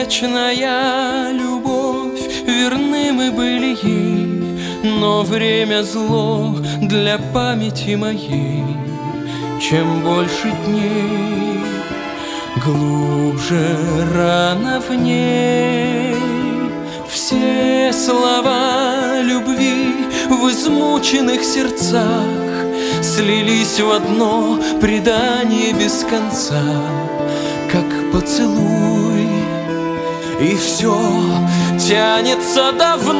Вечная любовь, верны мы были ей, но время зло для памяти моей. Чем больше дней, глубже рана в ней. Все слова любви в измученных сердцах слились в одно предание без конца, как поцелуй, и все тянется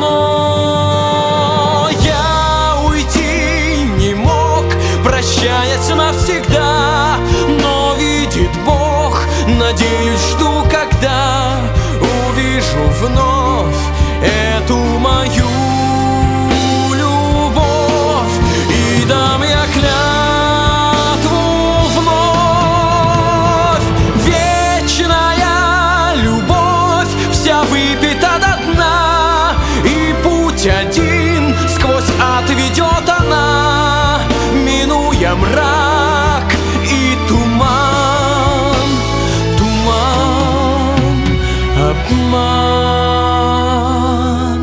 давно. Я уйти не мог, прощаясь навсегда, но видит Бог, надеюсь, жду, когда увижу вновь эту мою любовь, и дам я клятву вновь. Вечная любовь вся выпита до дна, и путь один сквозь ад ведет она, минуя мрак и туман, обман.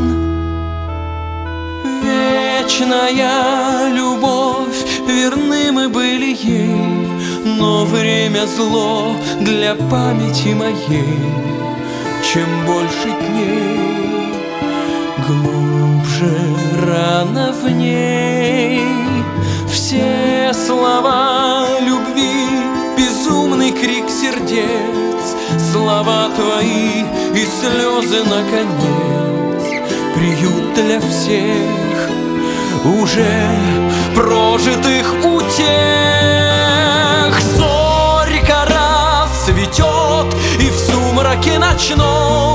Вечная любовь, верны мы были ей, но время зло для памяти моей. Чем больше дней, глубже рана в ней. Все слова любви, безумный крик сердец, слова твои и слезы наконец, приют для всех уже прожитых утех. Зорька расцветет, и в сумраке ночном